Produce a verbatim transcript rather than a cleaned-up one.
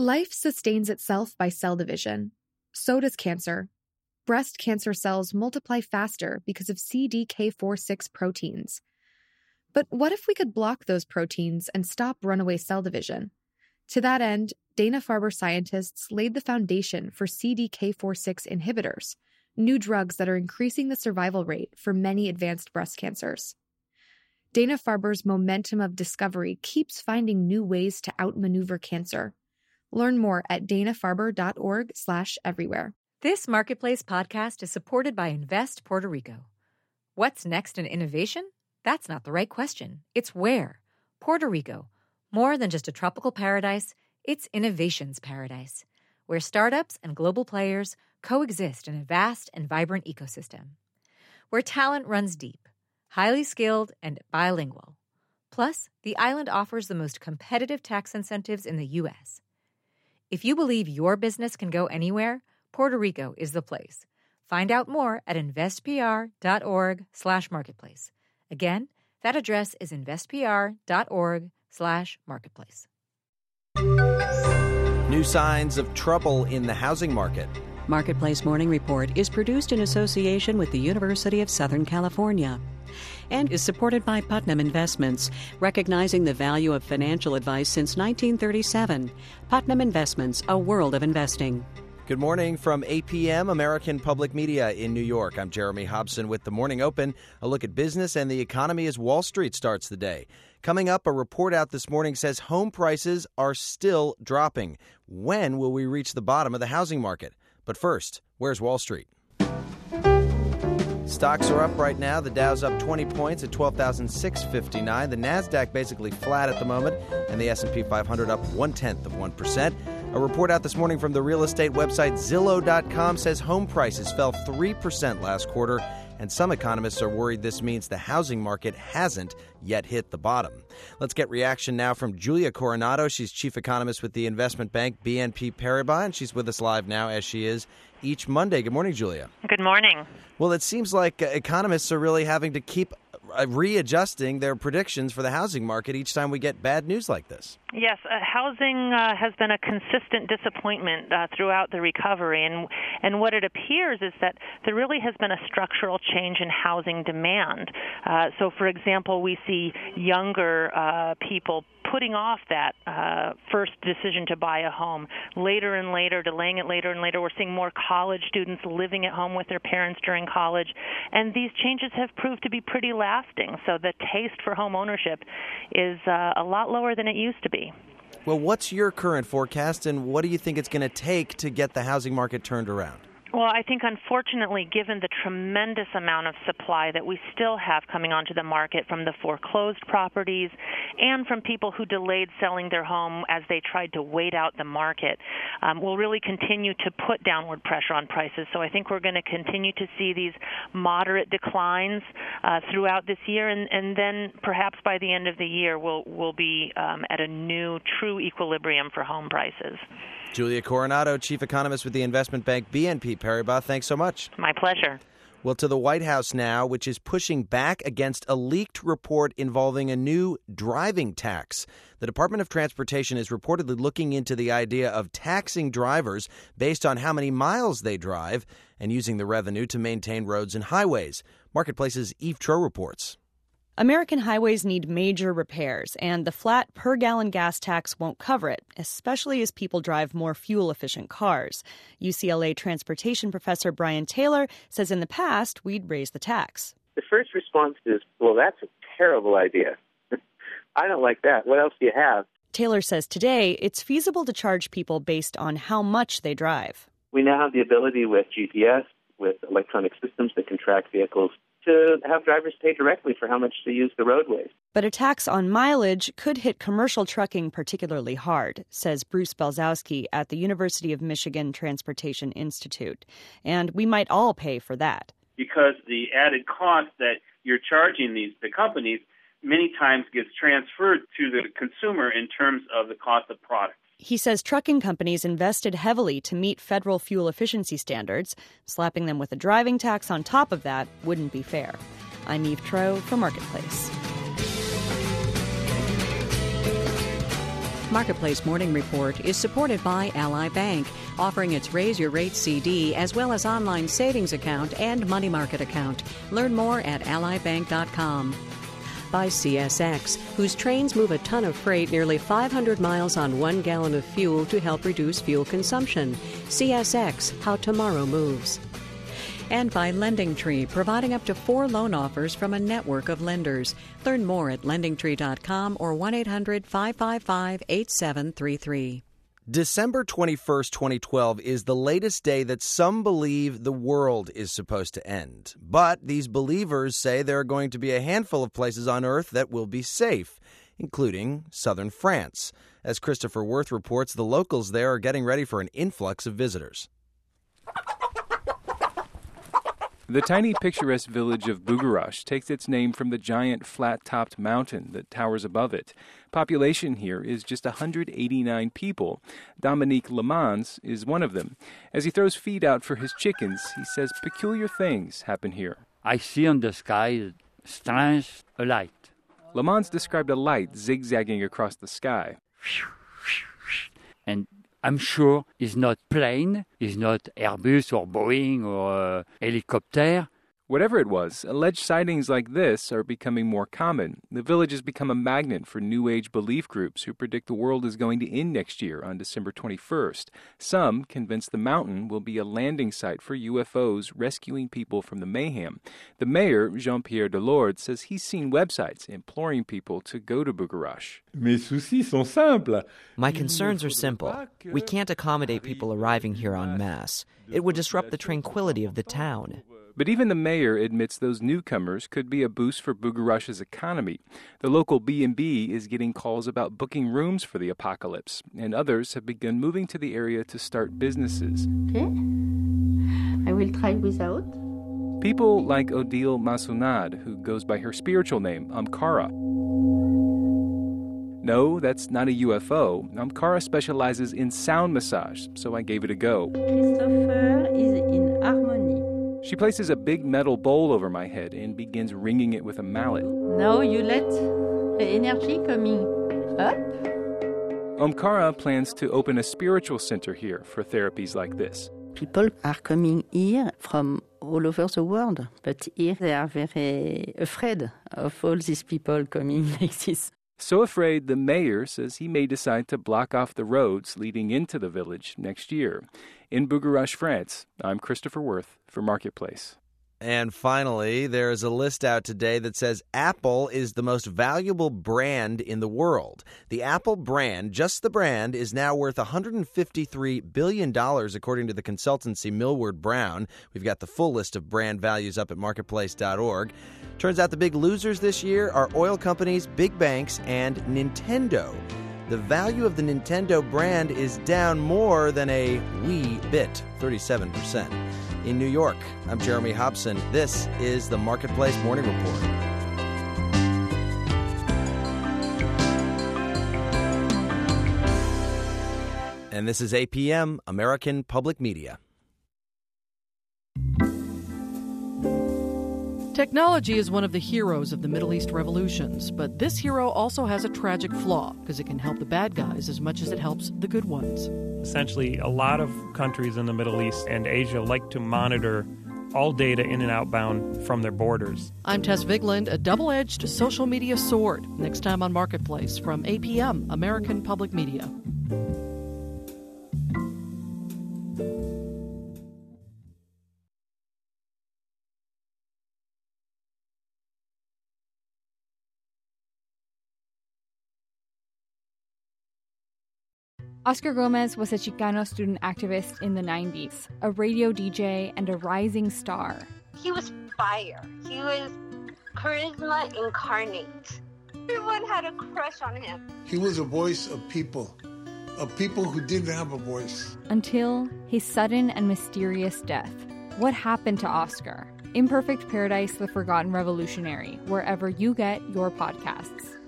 Life sustains itself by cell division. So does cancer. Breast cancer cells multiply faster because of C D K four six proteins. But what if we could block those proteins and stop runaway cell division? To that end, Dana-Farber scientists laid the foundation for C D K four six inhibitors, new drugs that are increasing the survival rate for many advanced breast cancers. Dana-Farber's momentum of discovery keeps finding new ways to outmaneuver cancer. Learn more at dana-farber.org slash everywhere. This Marketplace podcast is supported by Invest Puerto Rico. What's next in innovation? That's not the right question. It's where. Puerto Rico. More than just a tropical paradise, it's innovation's paradise, where startups and global players coexist in a vast and vibrant ecosystem. Where talent runs deep, highly skilled, and bilingual. Plus, the island offers the most competitive tax incentives in the U S. If you believe your business can go anywhere, Puerto Rico is the place. Find out more at investpr.org slash marketplace. Again, that address is investpr.org slash marketplace. New signs of trouble in the housing market. Marketplace Morning Report is produced in association with the University of Southern California and is supported by Putnam Investments, recognizing the value of financial advice since nineteen thirty-seven. Putnam Investments, a world of investing. Good morning from A P M, American Public Media in New York. I'm Jeremy Hobson with The Morning Open, a look at business and the economy as Wall Street starts the day. Coming up, a report out this morning says home prices are still dropping. When will we reach the bottom of the housing market? But first, where's Wall Street? Stocks are up right now. The Dow's up twenty points at twelve thousand six hundred fifty-nine. The Nasdaq basically flat at the moment, and the S and P five hundred up one-tenth of one percent. A report out this morning from the real estate website Zillow dot com says home prices fell three percent last quarter, and some economists are worried this means the housing market hasn't yet hit the bottom. Let's get reaction now from Julia Coronado. She's chief economist with the investment bank B N P Paribas, and she's with us live now, as she is each Monday. Good morning, Julia. Good morning. Well, it seems like uh, economists are really having to keep uh, readjusting their predictions for the housing market each time we get bad news like this. Yes, uh, housing uh, has been a consistent disappointment uh, throughout the recovery, and and what it appears is that there really has been a structural change in housing demand. Uh, so, for example, we see younger uh, people putting off that uh, first decision to buy a home later and later, delaying it later and later. We're seeing more college students living at home with their parents during college, and these changes have proved to be pretty lasting. So the taste for home ownership is uh, a lot lower than it used to be. Well, what's your current forecast, and what do you think it's going to take to get the housing market turned around? Well, I think, unfortunately, given the tremendous amount of supply that we still have coming onto the market from the foreclosed properties and from people who delayed selling their home as they tried to wait out the market, um, will really continue to put downward pressure on prices. So I think we're going to continue to see these moderate declines uh, throughout this year, and, and then perhaps by the end of the year we'll, we'll be um, at a new true equilibrium for home prices. Julia Coronado, chief economist with the investment bank B N P Paribas, thanks so much. My pleasure. Well, to the White House now, which is pushing back against a leaked report involving a new driving tax. The Department of Transportation is reportedly looking into the idea of taxing drivers based on how many miles they drive and using the revenue to maintain roads and highways. Marketplace's Eve Tro reports. American highways need major repairs, and the flat per-gallon gas tax won't cover it, especially as people drive more fuel-efficient cars. U C L A transportation professor Brian Taylor says in the past we'd raise the tax. The first response is, well, that's a terrible idea. I don't like that. What else do you have? Taylor says today it's feasible to charge people based on how much they drive. We now have the ability with G P S, with electronic systems that can track vehicles, to have drivers pay directly for how much they use the roadways. But a tax on mileage could hit commercial trucking particularly hard, says Bruce Belzowski at the University of Michigan Transportation Institute. And we might all pay for that. Because the added cost that you're charging these the companies many times gets transferred to the consumer in terms of the cost of products. He says trucking companies invested heavily to meet federal fuel efficiency standards. Slapping them with a driving tax on top of that wouldn't be fair. I'm Eve Tro for Marketplace. Marketplace Morning Report is supported by Ally Bank, offering its Raise Your Rate C D as well as online savings account and money market account. Learn more at ally bank dot com. By C S X, whose trains move a ton of freight nearly five hundred miles on one gallon of fuel to help reduce fuel consumption. C S X, how tomorrow moves. And by LendingTree, providing up to four loan offers from a network of lenders. Learn more at lending tree dot com or one eight hundred five five five eight seven three three. December twenty-first, twenty twelve is the latest day that some believe the world is supposed to end. But these believers say there are going to be a handful of places on Earth that will be safe, including southern France. As Christopher Worth reports, the locals there are getting ready for an influx of visitors. The tiny, picturesque village of Bucharest takes its name from the giant, flat-topped mountain that towers above it. Population here is just one hundred eighty-nine people. Dominique Lemans is one of them. As he throws feed out for his chickens, he says peculiar things happen here. I see on the sky, strange, a light. Lemans described a light zigzagging across the sky. And I'm sure it's not plane, it's not Airbus or Boeing or uh, helicopter. Whatever it was, alleged sightings like this are becoming more common. The village has become a magnet for New Age belief groups who predict the world is going to end next year on December twenty-first. Some convinced the mountain will be a landing site for U F Os rescuing people from the mayhem. The mayor, Jean-Pierre Delorde, says he's seen websites imploring people to go to Bucharest. Mes soucis sont simples. My concerns are simple. We can't accommodate people arriving here en masse. It would disrupt the tranquility of the town. But even the mayor admits those newcomers could be a boost for Bucharest's economy. The local B and B is getting calls about booking rooms for the apocalypse, and others have begun moving to the area to start businesses. Okay. I will try without. People like Odile Masunad, who goes by her spiritual name, Amkara. No, that's not a U F O. Amkara specializes in sound massage, so I gave it a go. Christopher is in harmony. She places a big metal bowl over my head and begins ringing it with a mallet. Now you let the energy coming up. Omkara plans to open a spiritual center here for therapies like this. People are coming here from all over the world, but here they are very afraid of all these people coming like this. So afraid, the mayor says he may decide to block off the roads leading into the village next year. In Bucharest, France, I'm Christopher Worth for Marketplace. And finally, there is a list out today that says Apple is the most valuable brand in the world. The Apple brand, just the brand, is now worth one hundred fifty-three billion dollars, according to the consultancy Millward Brown. We've got the full list of brand values up at marketplace dot org. Turns out the big losers this year are oil companies, big banks, and Nintendo. The value of the Nintendo brand is down more than a wee bit, thirty-seven percent. In New York, I'm Jeremy Hobson. This is the Marketplace Morning Report. And this is A P M, American Public Media. Technology is one of the heroes of the Middle East revolutions, but this hero also has a tragic flaw because it can help the bad guys as much as it helps the good ones. Essentially, a lot of countries in the Middle East and Asia like to monitor all data in and outbound from their borders. I'm Tess Vigland, a double-edged social media sword. Next time on Marketplace from A P M, American Public Media. Oscar Gomez was a Chicano student activist in the nineties, a radio D J, and a rising star. He was fire. He was charisma incarnate. Everyone had a crush on him. He was a voice of people, of people who didn't have a voice. Until his sudden and mysterious death. What happened to Oscar? Imperfect Paradise, The Forgotten Revolutionary, wherever you get your podcasts.